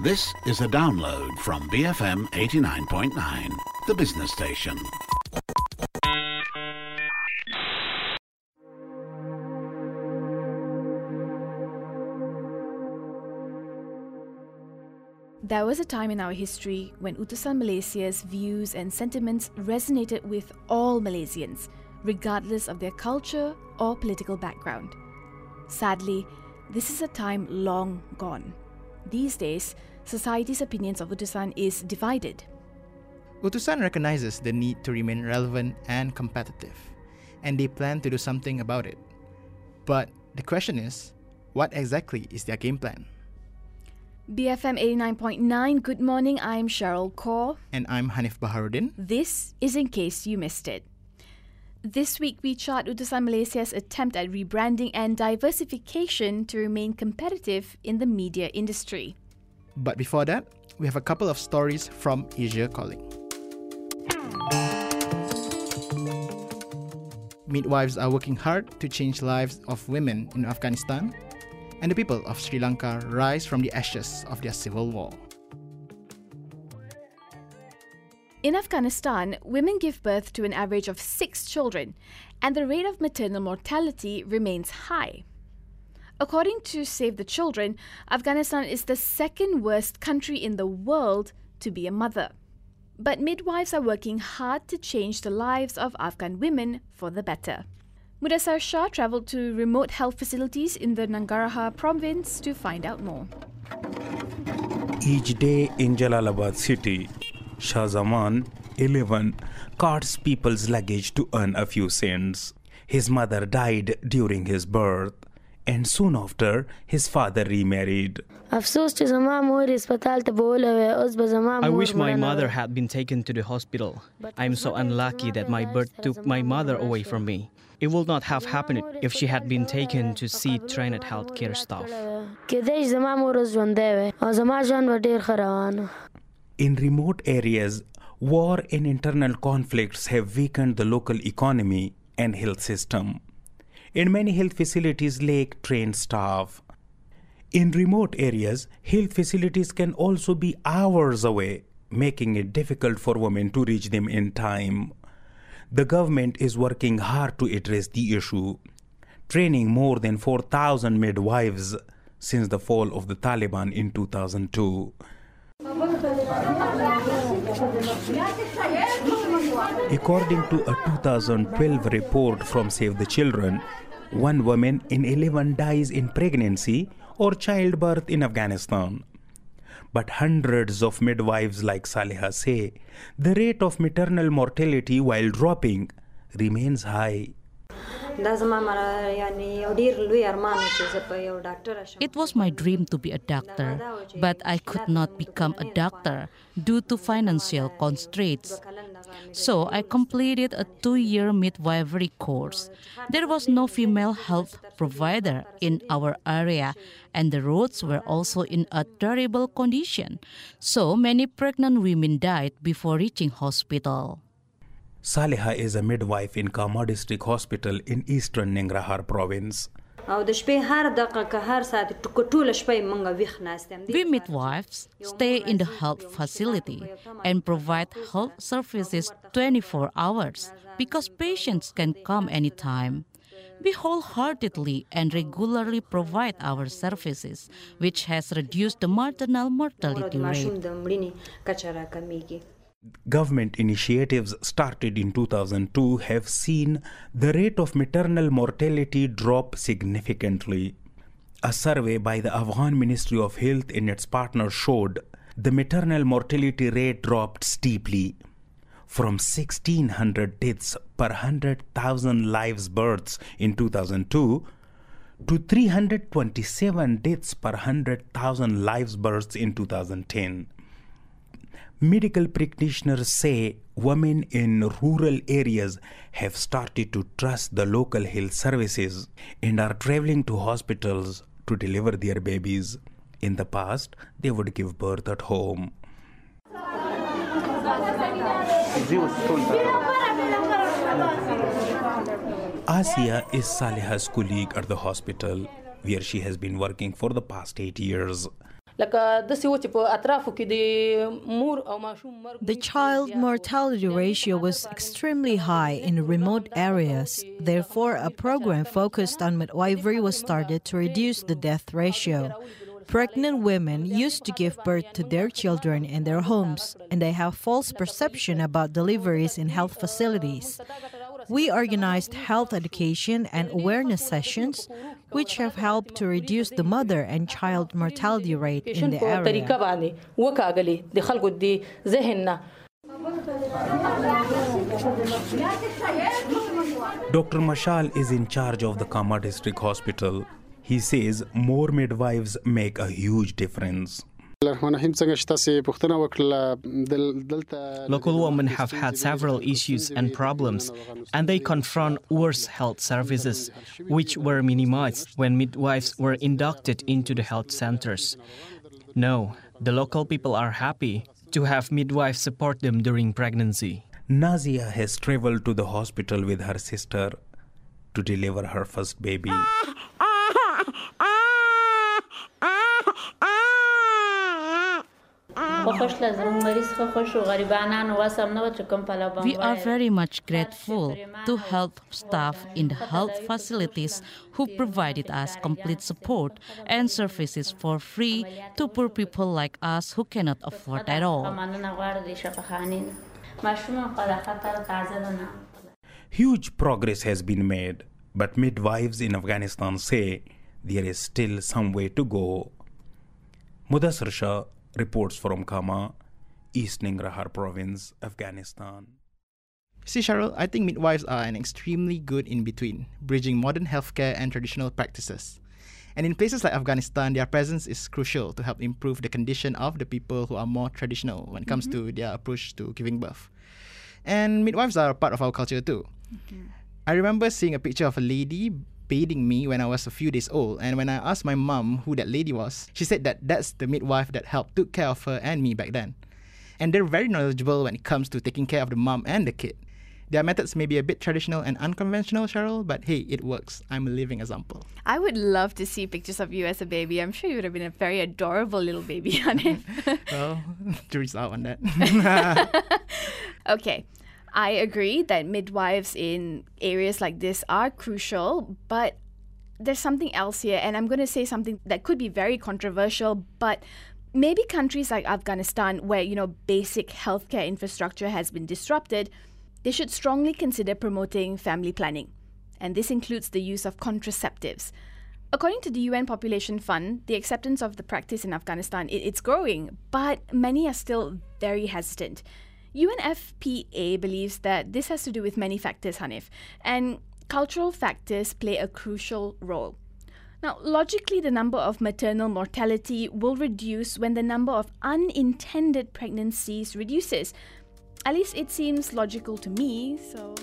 This is a download from BFM 89.9, the business station. There was a time in our history when Utusan Malaysia's views and sentiments resonated with all Malaysians, regardless of their culture or political background. Sadly, this is a time long gone. These days, society's opinions of Utusan is divided. Utusan recognizes the need to remain relevant and competitive, and they plan to do something about it. But the question is, what exactly is their game plan? BFM 89.9, good morning, I'm Cheryl Kaur. And I'm Hanif Baharuddin. This is In Case You Missed It. This week we chart Utusan Malaysia's attempt at rebranding and diversification to remain competitive in the media industry. But before that, we have a couple of stories from Asia Calling. Midwives are working hard to change lives of women in Afghanistan, and the people of Sri Lanka rise from the ashes of their civil war. In Afghanistan, women give birth to an average of 6 children, and the rate of maternal mortality remains high. According to Save the Children, Afghanistan is the second worst country in the world to be a mother. But midwives are working hard to change the lives of Afghan women for the better. Mudassar Shah travelled to remote health facilities in the Nangarhar province to find out more. Each day in Jalalabad city, Shah Zaman, 11, carts people's luggage to earn a few cents. His mother died during his birth, and soon after, his father remarried. I wish my mother had been taken to the hospital. I am so unlucky that my birth took my mother away from me. It would not have happened if she had been taken to see trained healthcare staff. In remote areas, war and internal conflicts have weakened the local economy and health system. And many health facilities lack trained staff. In remote areas, health facilities can also be hours away, making it difficult for women to reach them in time. The government is working hard to address the issue, training more than 4,000 midwives since the fall of the Taliban in 2002. According to a 2012 report from Save the Children, 1 woman in 11 dies in pregnancy or childbirth in Afghanistan. But hundreds of midwives like Saleha say the rate of maternal mortality while dropping remains high. It was my dream to be a doctor, but I could not become a doctor due to financial constraints. So I completed a 2-year midwifery course. There was no female health provider in our area, and the roads were also in a terrible condition. So many pregnant women died before reaching hospital. Saleha is a midwife in Kama District Hospital in eastern Nangarhar province. We midwives stay in the health facility and provide health services 24 hours because patients can come anytime. We wholeheartedly and regularly provide our services, which has reduced the maternal mortality rate. Government initiatives started in 2002 have seen the rate of maternal mortality drop significantly. A survey by the Afghan Ministry of Health and its partners showed the maternal mortality rate dropped steeply from 1,600 deaths per 100,000 live births in 2002 to 327 deaths per 100,000 live births in 2010. Medical practitioners say women in rural areas have started to trust the local health services and are traveling to hospitals to deliver their babies. In the past, they would give birth at home. Asia is Saleha's colleague at the hospital, where she has been working for the past 8 years. The child mortality ratio was extremely high in remote areas. Therefore, a program focused on midwifery was started to reduce the death ratio. Pregnant women used to give birth to their children in their homes, and they have false perception about deliveries in health facilities. We organized health education and awareness sessions, which have helped to reduce the mother and child mortality rate in the area. Dr. Mashal is in charge of the Kama District Hospital. He says more midwives make a huge difference. Local women have had several issues and problems, and they confront worse health services, which were minimized when midwives were inducted into the health centers. No, the local people are happy to have midwives support them during pregnancy. Nazia has traveled to the hospital with her sister to deliver her first baby. We are very much grateful to health staff in the health facilities who provided us complete support and services for free to poor people like us who cannot afford at all. Huge progress has been made, but midwives in Afghanistan say there is still some way to go. Mudassir Shah reports from Kama, East Nangarhar Province, Afghanistan. See, Cheryl, I think midwives are an extremely good in-between, bridging modern healthcare and traditional practices. And in places like Afghanistan, their presence is crucial to help improve the condition of the people who are more traditional when it comes to their approach to giving birth. And midwives are a part of our culture too. I remember seeing a picture of a lady bathing me when I was a few days old, and when I asked my mum who that lady was, she said that that's the midwife that took care of her and me back then. And they're very knowledgeable when it comes to taking care of the mum and the kid. Their methods may be a bit traditional and unconventional, Cheryl, but hey, it works. I'm a living example. I would love to see pictures of you as a baby. I'm sure you would have been a very adorable little baby, Hanif. Well, jury's out on that. Okay. I agree that midwives in areas like this are crucial, but there's something else here, and I'm going to say something that could be very controversial, but maybe countries like Afghanistan, where, basic healthcare infrastructure has been disrupted, they should strongly consider promoting family planning. And this includes the use of contraceptives. According to the UN Population Fund, the acceptance of the practice in Afghanistan, it's growing, but many are still very hesitant. UNFPA believes that this has to do with many factors, Hanif, and cultural factors play a crucial role. Now, logically, the number of maternal mortality will reduce when the number of unintended pregnancies reduces. At least it seems logical to me, so...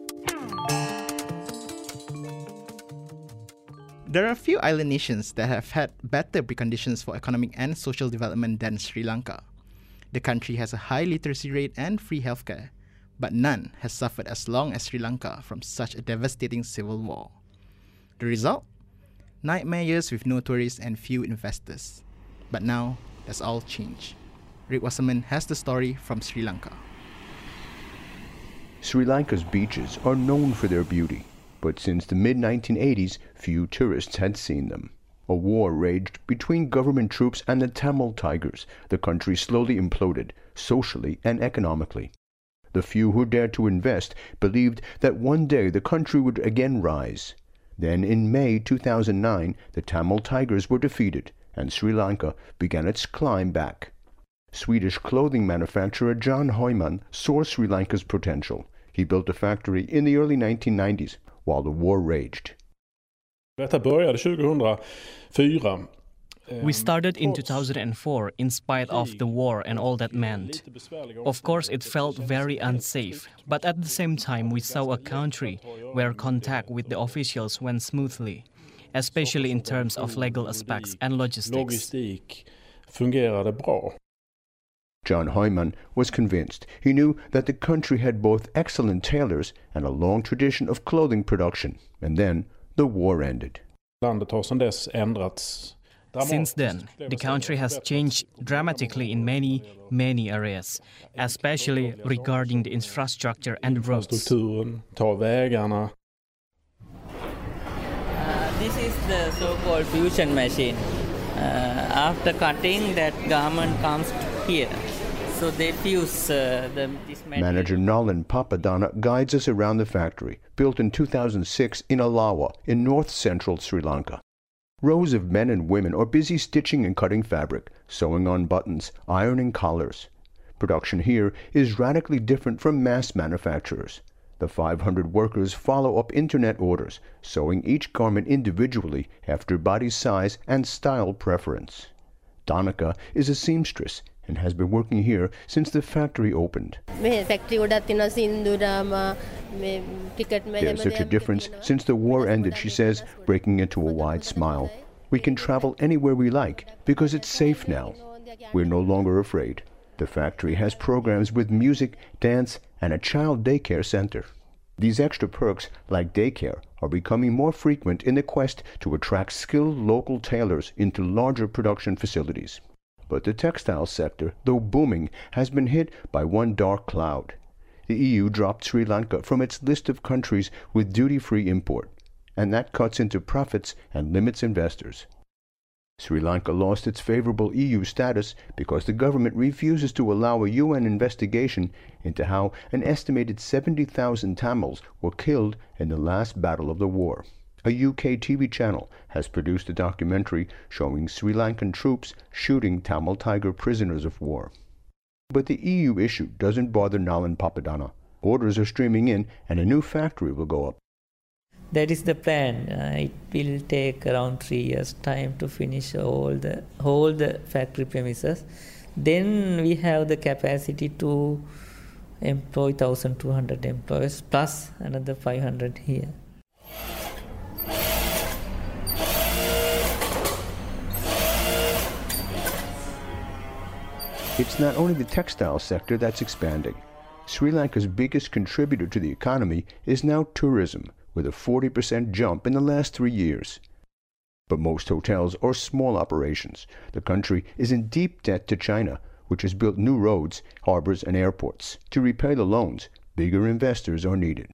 There are a few island nations that have had better preconditions for economic and social development than Sri Lanka. The country has a high literacy rate and free healthcare, but none has suffered as long as Sri Lanka from such a devastating civil war. The result? Nightmare years with no tourists and few investors. But now, that's all changed. Rick Wasserman has the story from Sri Lanka. Sri Lanka's beaches are known for their beauty, but since the mid-1980s, few tourists had seen them. A war raged between government troops and the Tamil Tigers. The country slowly imploded, socially and economically. The few who dared to invest believed that one day the country would again rise. Then in May 2009, the Tamil Tigers were defeated, and Sri Lanka began its climb back. Swedish clothing manufacturer Jan Heumann saw Sri Lanka's potential. He built a factory in the early 1990s while the war raged. We started in 2004 in spite of the war and all that meant. Of course, it felt very unsafe, but at the same time we saw a country where contact with the officials went smoothly, especially in terms of legal aspects and logistics. John Heumann was convinced. He knew that the country had both excellent tailors and a long tradition of clothing production, and then the war ended. Since then, the country has changed dramatically in many, many areas, especially regarding the infrastructure and roads. This is the so-called fusion machine. After cutting, that garment comes here. So they fuse this material. Manager Nalin Papadana guides us around the factory, built in 2006 in Alawa, in north-central Sri Lanka. Rows of men and women are busy stitching and cutting fabric, sewing on buttons, ironing collars. Production here is radically different from mass manufacturers. The 500 workers follow up internet orders, sewing each garment individually after body size and style preference. Danica is a seamstress and has been working here since the factory opened. There's such a difference since the war ended, she says, breaking into a wide smile. We can travel anywhere we like because it's safe now. We're no longer afraid. The factory has programs with music, dance, and a child daycare center. These extra perks, like daycare, are becoming more frequent in the quest to attract skilled local tailors into larger production facilities. But the textile sector, though booming, has been hit by one dark cloud. The EU dropped Sri Lanka from its list of countries with duty-free import, and that cuts into profits and limits investors. Sri Lanka lost its favorable EU status because the government refuses to allow a UN investigation into how an estimated 70,000 Tamils were killed in the last battle of the war. A UK TV channel has produced a documentary showing Sri Lankan troops shooting Tamil Tiger prisoners of war. But the EU issue doesn't bother Nalin Papadana. Orders are streaming in and a new factory will go up. That is the plan. It will take around 3 years' time to finish all the factory premises. Then we have the capacity to employ 1,200 employees plus another 500 here. It's not only the textile sector that's expanding. Sri Lanka's biggest contributor to the economy is now tourism, with a 40% jump in the last 3 years. But most hotels are small operations. The country is in deep debt to China, which has built new roads, harbors, and airports. To repay the loans, bigger investors are needed.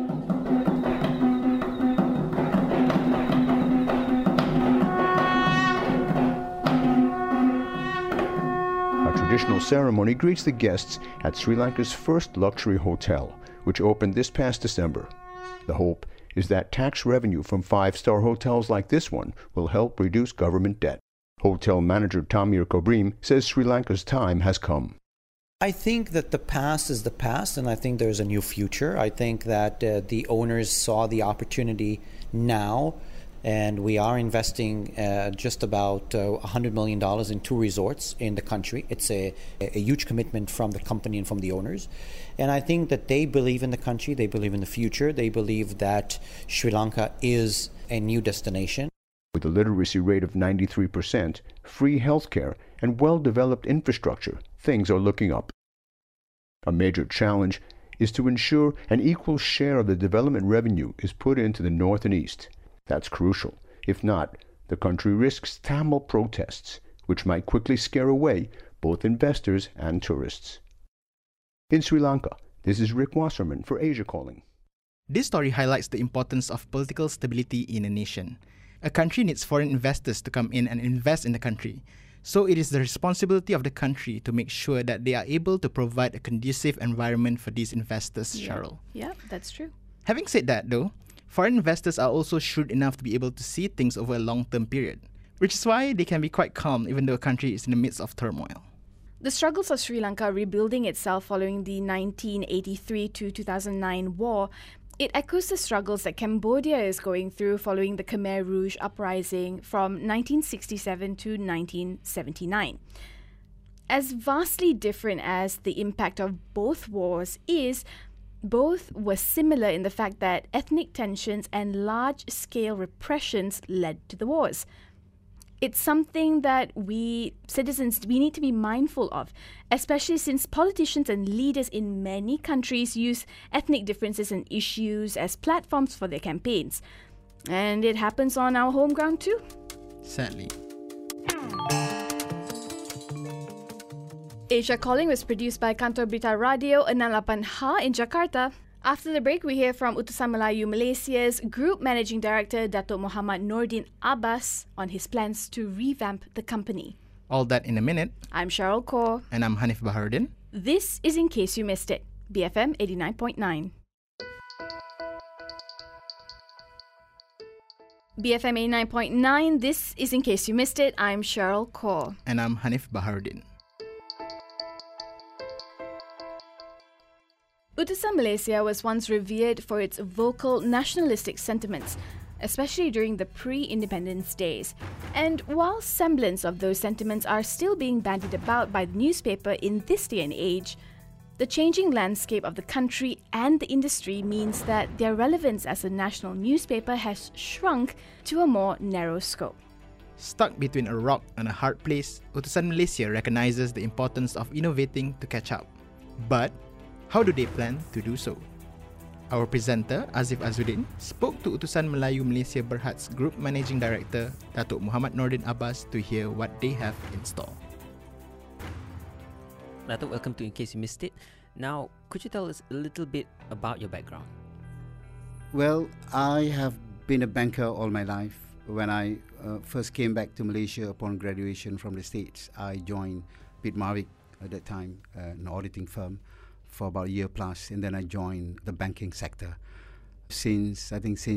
Traditional ceremony greets the guests at Sri Lanka's first luxury hotel, which opened this past December. The hope is that tax revenue from five-star hotels like this one will help reduce government debt. Hotel manager Tamir Kobrim says Sri Lanka's time has come. I think that the past is the past, and I think there's a new future. I think that the owners saw the opportunity now, and we are investing just about $100 million in 2 resorts in the country. It's a huge commitment from the company and from the owners. And I think that they believe in the country, they believe in the future, they believe that Sri Lanka is a new destination. With a literacy rate of 93%, free healthcare, and well-developed infrastructure, things are looking up. A major challenge is to ensure an equal share of the development revenue is put into the north and east. That's crucial. If not, the country risks Tamil protests, which might quickly scare away both investors and tourists. In Sri Lanka, this is Rick Wasserman for Asia Calling. This story highlights the importance of political stability in a nation. A country needs foreign investors to come in and invest in the country. So it is the responsibility of the country to make sure that they are able to provide a conducive environment for these investors, Cheryl. Yeah, that's true. Having said that, though, foreign investors are also shrewd enough to be able to see things over a long-term period, which is why they can be quite calm even though a country is in the midst of turmoil. The struggles of Sri Lanka rebuilding itself following the 1983 to 2009 war, it echoes the struggles that Cambodia is going through following the Khmer Rouge uprising from 1967 to 1979. As vastly different as the impact of both wars is, both were similar in the fact that ethnic tensions and large-scale repressions led to the wars. It's something that we citizens, we need to be mindful of, especially since politicians and leaders in many countries use ethnic differences and issues as platforms for their campaigns. And it happens on our home ground too. Sadly. Asia Calling was produced by Kantor Berita Radio 68H in Jakarta. After the break, we hear from Utusan Melayu Malaysia's Group Managing Director Datuk Muhammad Nordin Abbas on his plans to revamp the company. All that in a minute. I'm Cheryl Kaur. And I'm Hanif Baharudin. This is In Case You Missed It, BFM 89.9. BFM 89.9, this is In Case You Missed It. I'm Cheryl Kaur. And I'm Hanif Baharudin. Utusan Malaysia was once revered for its vocal nationalistic sentiments, especially during the pre-independence days. And while semblance of those sentiments are still being bandied about by the newspaper in this day and age, the changing landscape of the country and the industry means that their relevance as a national newspaper has shrunk to a more narrow scope. Stuck between a rock and a hard place, Utusan Malaysia recognizes the importance of innovating to catch up. But how do they plan to do so? Our presenter, Azif Azuddin, spoke to Utusan Melayu Malaysia Berhad's Group Managing Director, Datuk Muhammad Nordin Abbas, to hear what they have in store. Datuk, welcome to In Case You Missed It. Now, could you tell us a little bit about your background? Well, I have been a banker all my life. When I first came back to Malaysia upon graduation from the States, I joined Pitt Marwick at that time, an auditing firm, for about a year plus, and then I joined the banking sector. Since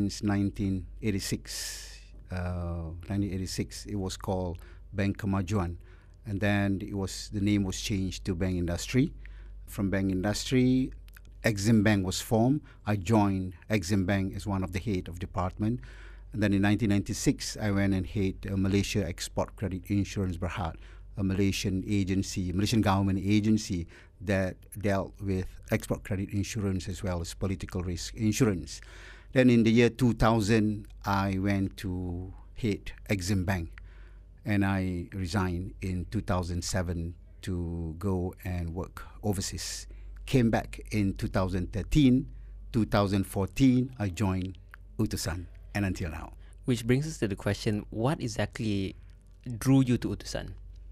1986, it was called Bank Kemajuan, and then the name was changed to Bank Industry. From Bank Industry, Exim Bank was formed. I joined Exim Bank as one of the head of department. And then in 1996, I went and head Malaysia Export Credit Insurance Berhad, a Malaysian government agency that dealt with export credit insurance as well as political risk insurance. Then in the year 2000, I went to head Exim Bank, and I resigned in 2007 to go and work overseas. Came back in 2013, 2014, I joined Utusan, and until now. Which brings us to the question, what exactly drew you to Utusan?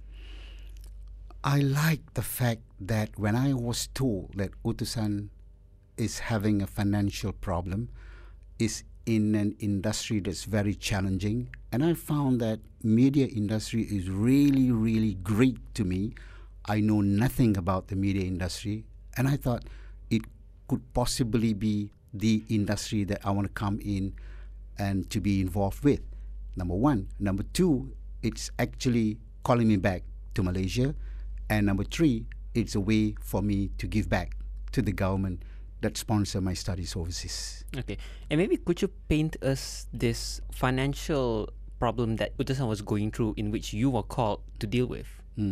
I like the fact that when I was told that Utusan is having a financial problem, is in an industry that's very challenging, and I found that media industry is really, really great to me. I know nothing about the media industry, and I thought it could possibly be the industry that I want to come in and to be involved with. Number one. Number two, it's actually calling me back to Malaysia. And number three, it's a way for me to give back to the government that sponsor my studies overseas. Okay. And maybe could you paint us this financial problem that Utusan was going through in which you were called to deal with?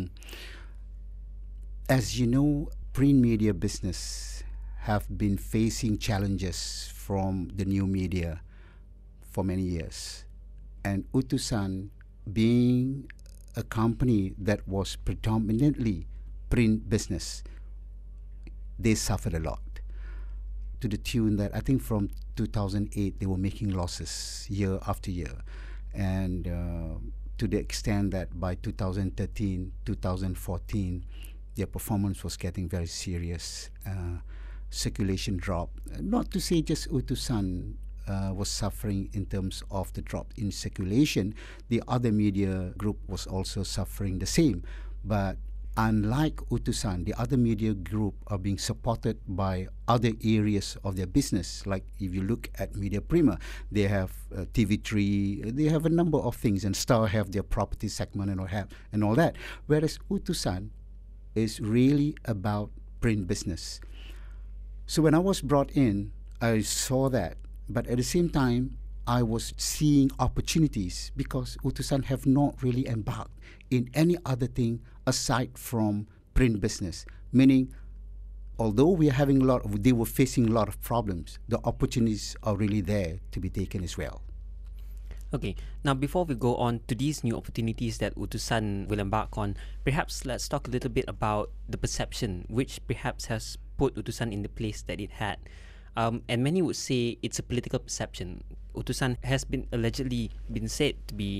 As you know, print media business have been facing challenges from the new media for many years. And Utusan, being a company that was predominantly print business, they suffered a lot, to the tune that I think from 2008 they were making losses year after year, and to the extent that by 2013, 2014, their performance was getting very serious. Circulation dropped. Not to say just Utusan was suffering in terms of the drop in circulation. The other media group was also suffering the same. But unlike Utusan, the other media group are being supported by other areas of their business. Like if you look at Media Prima, they have TV3, they have a number of things, and Star have their property segment and all that. Whereas Utusan is really about print business. So when I was brought in, I saw that. But at the same time, I was seeing opportunities because Utusan have not really embarked in any other thing aside from print business. Meaning, although we are having they were facing a lot of problems, the opportunities are really there to be taken as well. Okay, now before we go on to these new opportunities that Utusan will embark on, perhaps let's talk a little bit about the perception which perhaps has put Utusan in the place that it had. And many would say it's a political perception. Utusan has been allegedly been said to be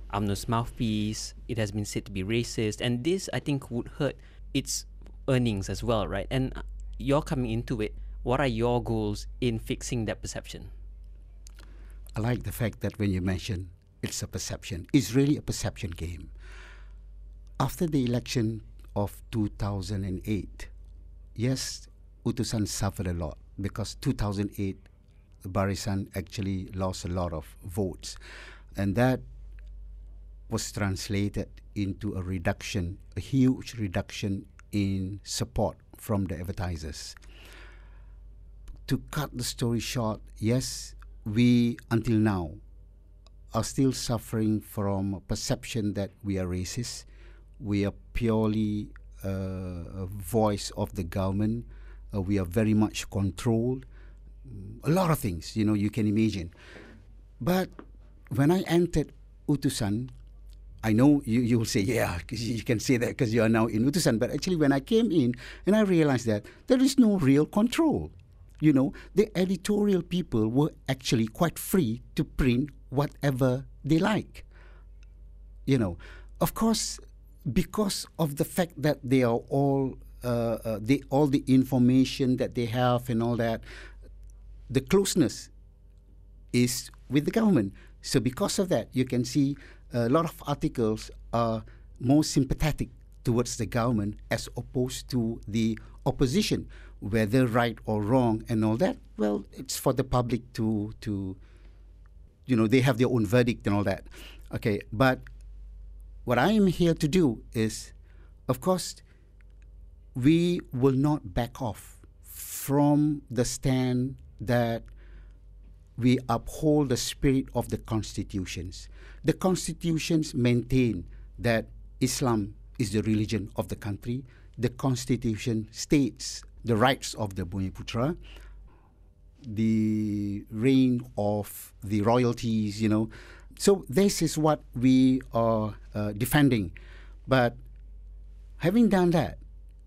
UMNO's mouthpiece. It has been said to be racist, and this, I think, would hurt its earnings as well, right? And you're coming into it. What are your goals in fixing that perception? I like the fact that when you mention it's a perception, it's really a perception game. After the election of 2008, yes, Utusan suffered a lot because 2008, Barisan actually lost a lot of votes. And that was translated into a reduction, a huge reduction in support from the advertisers. To cut the story short, yes, we, until now, are still suffering from a perception that we are racist. We are purely a voice of the government. We are very much controlled. A lot of things, you can imagine. But when I entered Utusan, I know you will say, yeah, you can say that because you are now in Utusan. But actually, when I came in, and I realized that there is no real control. The editorial people were actually quite free to print whatever they like. Of course, because of the fact that they are all the information that they have and all that, the closeness is with the government. So because of that, you can see a lot of articles are more sympathetic towards the government as opposed to the opposition, whether right or wrong and all that. Well, it's for the public to they have their own verdict and all that. Okay, but what I am here to do is, of course, we will not back off from the stand that we uphold the spirit of the constitutions. The constitutions maintain that Islam is the religion of the country. The constitution states the rights of the Bumiputra, the reign of the royalties, So this is what we are defending. But having done that,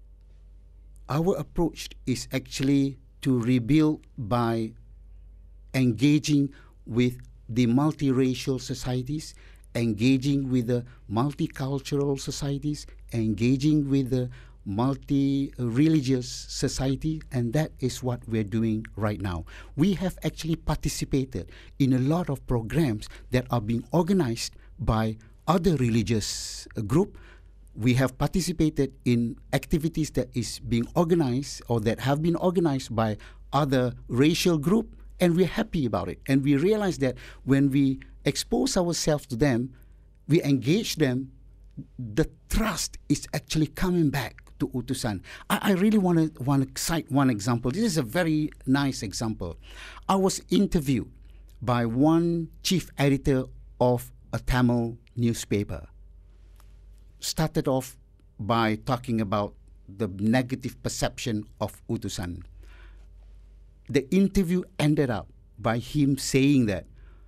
our approach is actually to rebuild by engaging with the multiracial societies, engaging with the multicultural societies, engaging with the multi-religious society, and that is what we're doing right now. We have actually participated in a lot of programs that are being organized by other religious groups. We have participated in activities that is being organized or that have been organized by other racial groups, and we're happy about it. And we realize that when we expose ourselves to them, we engage them, the trust is actually coming back to Utusan. I really want to cite one example. This is a very nice example. I was interviewed by one chief editor of a Tamil newspaper. Started off by talking about the negative perception of Utusan. The interview ended up by him saying that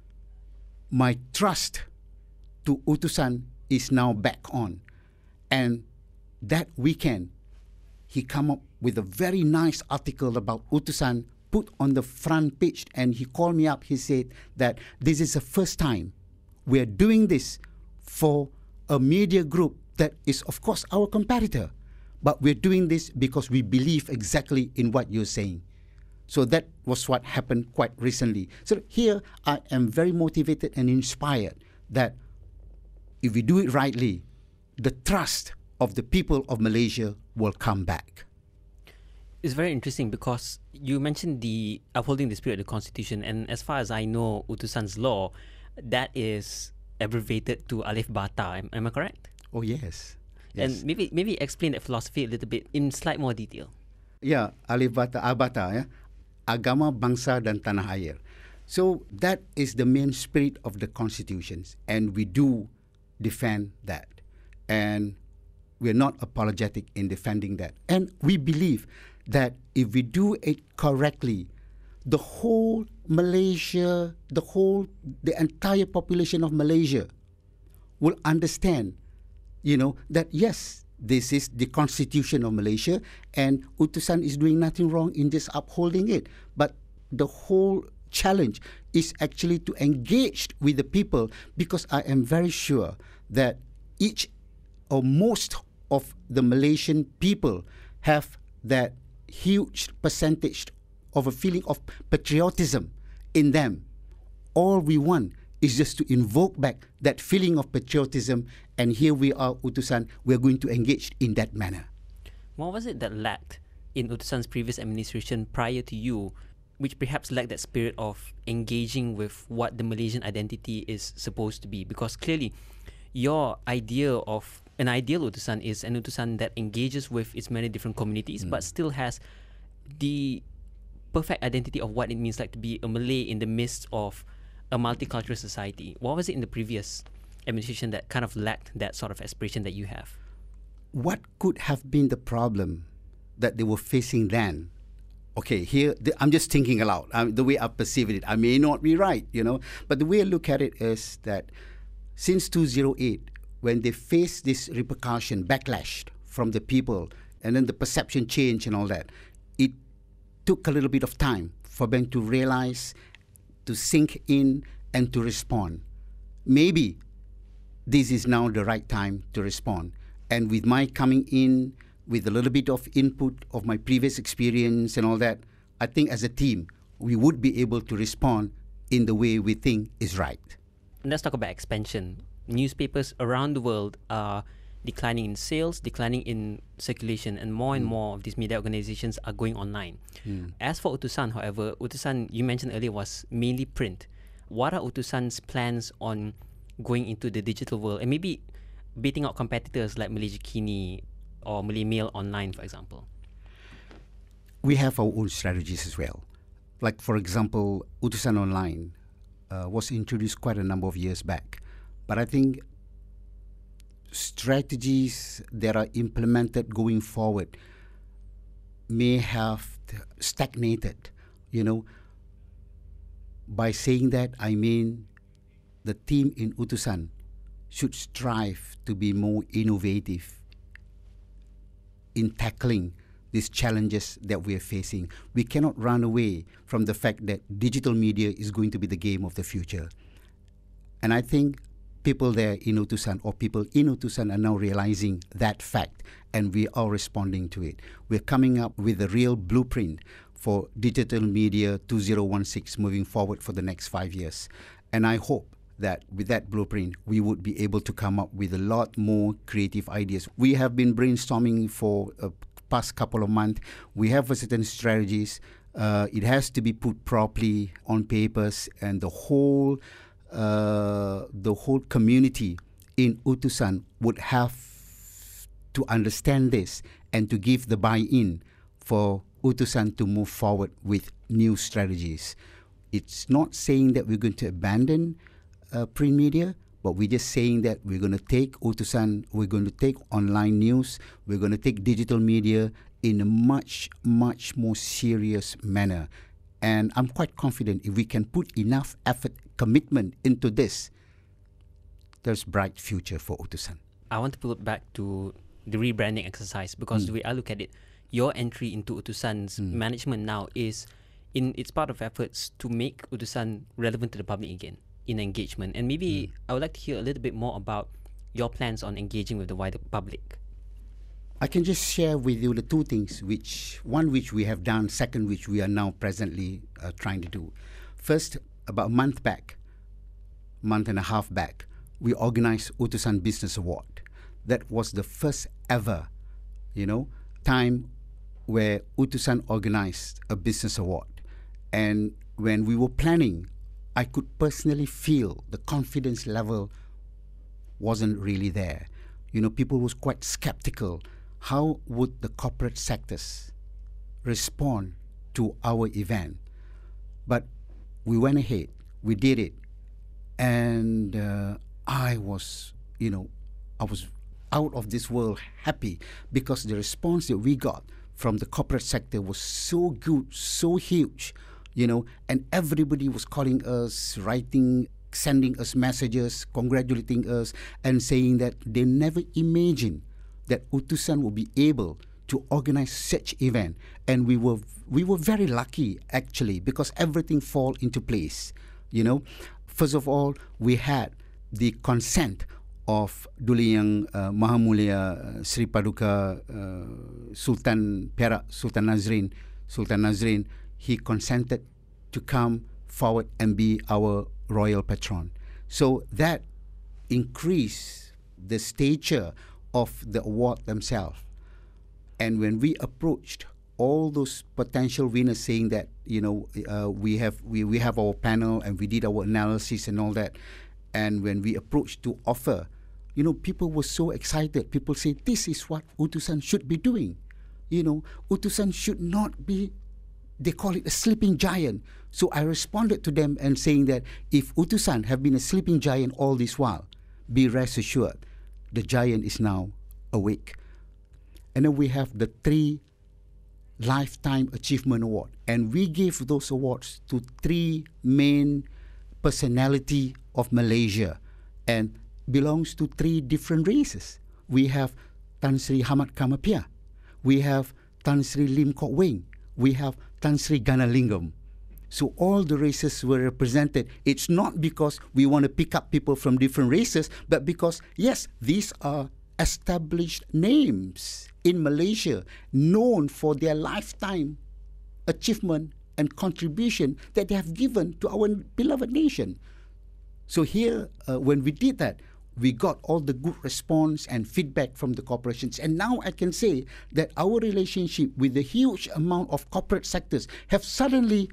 my trust to Utusan is now back on. And that weekend, he come up with a very nice article about Utusan, put on the front page, and he called me up. He said that this is the first time we're doing this for a media group that is, of course, our competitor. But we're doing this because we believe exactly in what you're saying. So that was what happened quite recently. So here I am very motivated and inspired that if we do it rightly, the trust of the people of Malaysia will come back. It's very interesting because you mentioned the upholding the spirit of the Constitution, and as far as I know, Utusan's law, that is abbreviated to Alif Bata. Am I correct? Oh, yes. And maybe explain that philosophy a little bit in slight more detail. Yeah, Alif Bata, Abata, yeah? Agama, Bangsa, dan Tanah Air. So that is the main spirit of the constitutions, and we do defend that. And we're not apologetic in defending that. And we believe that if we do it correctly, the whole Malaysia, the entire population of Malaysia will understand, that yes, this is the constitution of Malaysia and Utusan is doing nothing wrong in just upholding it. But the whole challenge is actually to engage with the people, because I am very sure that each or most of the Malaysian people have that huge percentage of a feeling of patriotism in them. All we want is just to invoke back that feeling of patriotism, and here we are, Utusan, we're going to engage in that manner. What was it that lacked in Utusan's previous administration prior to you, which perhaps lacked that spirit of engaging with what the Malaysian identity is supposed to be? Because clearly, your idea of an ideal Utusan is an Utusan that engages with its many different communities, but still has the perfect identity of what it means like to be a Malay in the midst of a multicultural society. What was it in the previous administration that kind of lacked that sort of aspiration that you have? What could have been the problem that they were facing then? Okay, here, I'm just thinking aloud. The way I perceive it, I may not be right, but the way I look at it is that since 2008, when they faced this repercussion, backlash from the people, and then the perception change and all that, it took a little bit of time for them to realize, to sink in, and to respond. Maybe this is now the right time to respond. And with my coming in with a little bit of input of my previous experience and all that, I think as a team, we would be able to respond in the way we think is right. Let's talk about expansion. Newspapers around the world are declining in sales, declining in circulation, and more of these media organizations are going online. As for Utusan, however, Utusan, you mentioned earlier, was mainly print. What are Utusan's plans on going into the digital world and maybe beating out competitors like Malaysia Kini or Malay Mail online, for example? We have our own strategies as well. Like, for example, Utusan Online was introduced quite a number of years back. But I think strategies that are implemented going forward may have stagnated, By saying that, I mean the team in Utusan should strive to be more innovative in tackling these challenges that we are facing. We cannot run away from the fact that digital media is going to be the game of the future. And I think people there in Utusan, or people in Utusan, are now realizing that fact, and we are responding to it. We're coming up with a real blueprint for digital media 2016 moving forward for the next 5 years. And I hope that with that blueprint, we would be able to come up with a lot more creative ideas. We have been brainstorming for a past couple of months. We have certain strategies. It has to be put properly on papers, and the whole community in Utusan would have to understand this and to give the buy-in for Utusan to move forward with new strategies. It's not saying that we're going to abandon print media, but we're just saying that we're going to take Utusan, we're going to take online news, we're going to take digital media in a much, much more serious manner. And I'm quite confident if we can put enough effort, commitment into this, there's bright future for Utusan. I want to pull it back to the rebranding exercise, because the way I look at it, your entry into Utusan's management now is in its part of efforts to make Utusan relevant to the public again in engagement. And maybe I would like to hear a little bit more about your plans on engaging with the wider public. I can just share with you the two things, one which we have done, second which we are now presently trying to do. First, about a month and a half back, we organized Utusan Business Award. That was the first ever, time where Utusan organized a business award. And when we were planning, I could personally feel the confidence level wasn't really there. People was quite skeptical. How would the corporate sectors respond to our event? But we went ahead, we did it, and I was out of this world happy, because the response that we got from the corporate sector was so good, so huge, and everybody was calling us, writing, sending us messages, congratulating us, and saying that they never imagined that Utusan would be able to organize such event, and we were very lucky actually, because everything fall into place. You know, first of all, we had the consent of Duli Yang Maha Mulia Sri Paduka Sultan Perak Sultan Nazrin. He consented to come forward and be our royal patron. So that increased the stature of the award themselves. And when we approached all those potential winners, saying that, you know, we have our panel and we did our analysis and all that, and when we approached to offer, you know, people were so excited. People say, this is what Utusan should be doing. You know, Utusan should not be, they call it a sleeping giant. So I responded to them and saying that if Utusan have been a sleeping giant all this while, be rest assured, the giant is now awake. And then we have the 3 Lifetime Achievement Award. And we gave those awards to 3 main personality of Malaysia, and belongs to 3 different races. We have Tan Sri Hamad Kamapia, we have Tan Sri Lim Kok Weng, we have Tan Sri Ganalingam. So all the races were represented. It's not because we want to pick up people from different races, but because, yes, these are established names in Malaysia, known for their lifetime achievement and contribution that they have given to our beloved nation. So here, when we did that, we got all the good response and feedback from the corporations. And now I can say that our relationship with the huge amount of corporate sectors have suddenly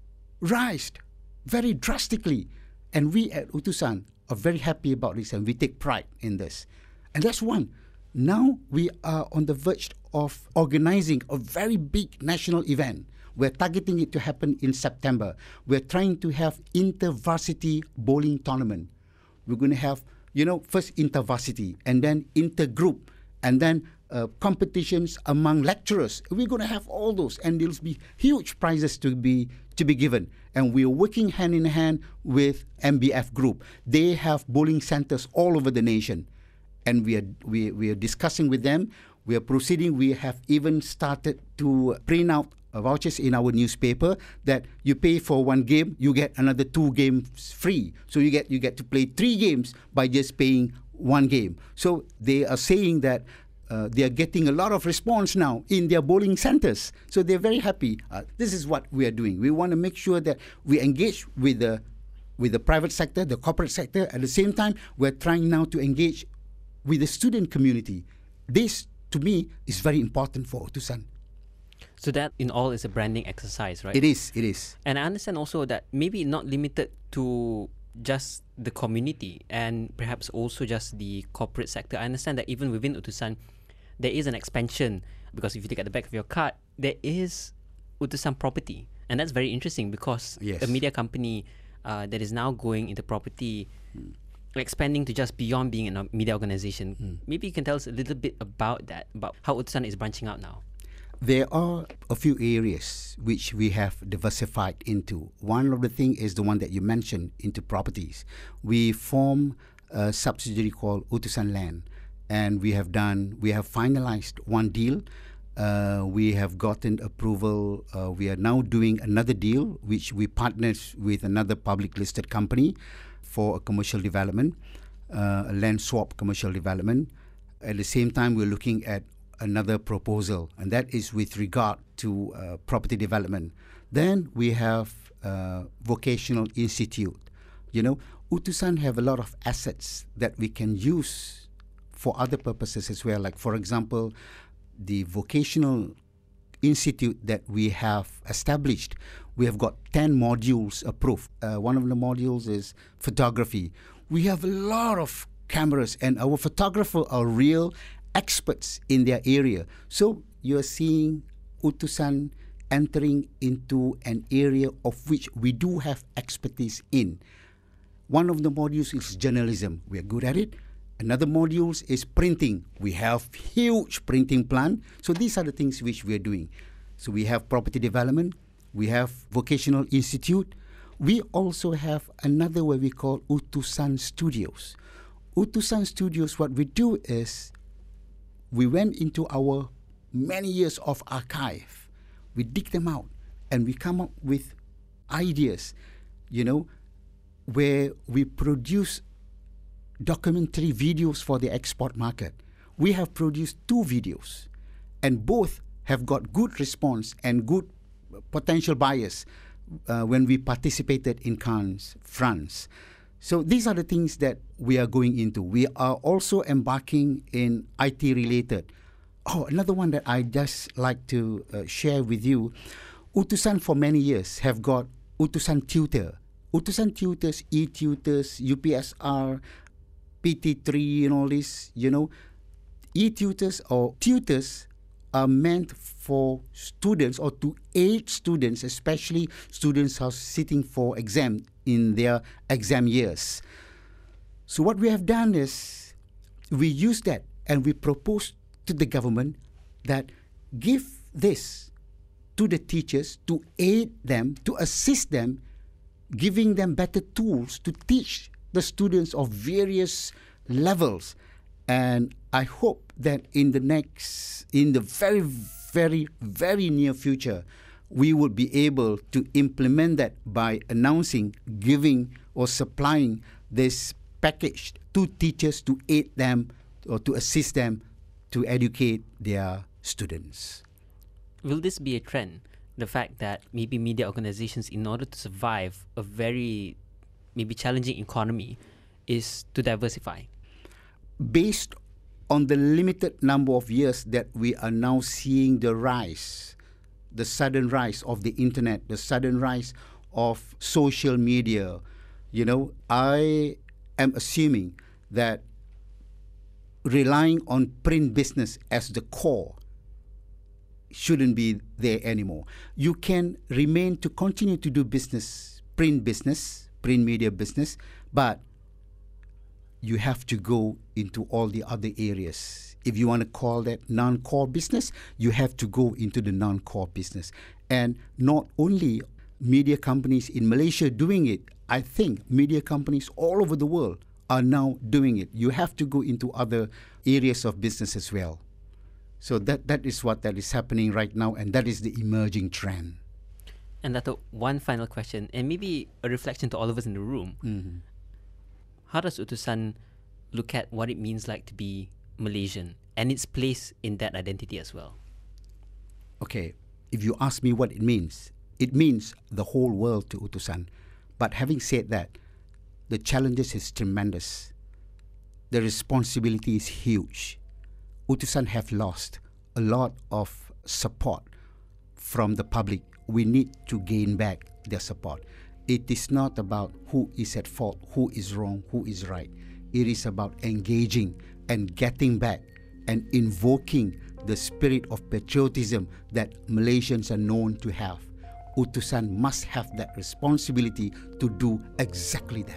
rised very drastically. And we at Utusan are very happy about this, and we take pride in this. And that's one. Now we are on the verge of organizing a very big national event. We're targeting it to happen in September. We're trying to have inter-varsity bowling tournament. We're going to have, you know, first inter-varsity and then inter-group and then competitions among lecturers. We're going to have all those, and there'll be huge prizes to be given. And we're working hand in hand with MBF Group. They have bowling centers all over the nation, and we are discussing with them. We are proceeding. We have even started to print out vouchers in our newspaper that you pay for 1 game, you get another 2 games free. So you get to play 3 games by just paying 1 game. So they are saying that they are getting a lot of response now in their bowling centers. So they're very happy. This is what we are doing. We want to make sure that we engage with the private sector, the corporate sector. At the same time, we're trying now to engage with the student community. This, to me, is very important for Utusan. So that in all is a branding exercise, right? It is. And I understand also that maybe not limited to just the community and perhaps also just the corporate sector. I understand that even within Utusan, there is an expansion, because if you look at the back of your card, there is Utusan Property. And that's very interesting, because a media company that is now going into property, expanding to just beyond being a media organization. Maybe you can tell us a little bit about that, about how Utusan is branching out now. There are a few areas which we have diversified into. One of the things is the one that you mentioned, into properties. We form a subsidiary called Utusan Land, and we have finalized 1 deal. We have gotten approval. We are now doing another deal, which we partnered with another public listed company for a commercial development, a land swap commercial development. At the same time, we're looking at another proposal, and that is with regard to property development. Then we have vocational institute. You know, Utusan have a lot of assets that we can use for other purposes as well. Like, for example, the vocational institute that we have established, we have got 10 modules approved. One of the modules is photography. We have a lot of cameras, and our photographers are real experts in their area. So you're seeing Utusan entering into an area of which we do have expertise in. One of the modules is journalism. We are good at it. Another module is printing. We have huge printing plant. So these are the things which we are doing. So we have property development. We have vocational institute. We also have another what we call Utusan Studios. Utusan Studios, what we do is we went into our many years of archive. We dig them out and we come up with ideas, where we produce documentary videos for the export market. We have produced 2 videos, and both have got good response and good potential buyers when we participated in Cannes, France. So these are the things that we are going into. We are also embarking in IT-related. Another one that I just like to share with you. Utusan for many years have got Utusan Tutor. Utusan Tutors, e-tutors, UPSR, PT3 and all this, E-tutors or tutors are meant for students or to aid students, especially students who are sitting for exam in their exam years. So what we have done is we use that and we propose to the government that give this to the teachers to aid them, to assist them, giving them better tools to teach the students of various levels. And I hope that in the very, very, very near future, we will be able to implement that by announcing, giving or supplying this package to teachers to aid them or to assist them to educate their students. Will this be a trend? The fact that maybe media organizations, in order to survive a very maybe challenging economy, is to diversify? Based on the limited number of years that we are now seeing the sudden rise of the internet, the sudden rise of social media, I am assuming that relying on print business as the core shouldn't be there anymore. You can remain to continue to do business, print media business, but you have to go into all the other areas. If you want to call that non-core business, you have to go into the non-core business. And not only media companies in Malaysia doing it, I think media companies all over the world are now doing it. You have to go into other areas of business as well. So that is what that is happening right now, and that is the emerging trend. And Dato', one final question, and maybe a reflection to all of us in the room. Mm-hmm. How does Utusan look at what it means like to be Malaysian and its place in that identity as well? Okay, if you ask me what it means the whole world to Utusan. But having said that, the challenges is tremendous. The responsibility is huge. Utusan have lost a lot of support from the public. We need to gain back their support. It is not about who is at fault, who is wrong, who is right. It is about engaging and getting back and invoking the spirit of patriotism that Malaysians are known to have. Utusan must have that responsibility to do exactly that.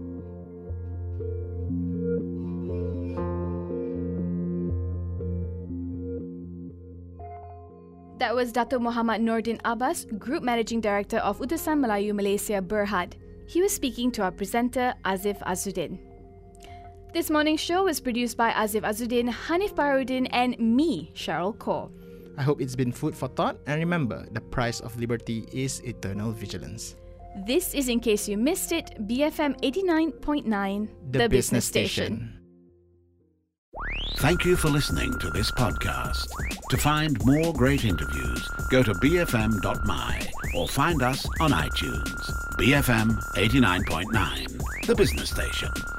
That was Dato' Muhammad Nordin Abbas, Group Managing Director of Utusan Melayu Malaysia Berhad. He was speaking to our presenter, Azif Azuddin. This morning's show was produced by Azif Azuddin, Hanif Baharudin, and me, Cheryl Kaur. I hope it's been food for thought, and remember, the price of liberty is eternal vigilance. This is In Case You Missed It, BFM 89.9, the business station. Thank you for listening to this podcast. To find more great interviews, go to bfm.my or find us on iTunes. BFM 89.9, the business station.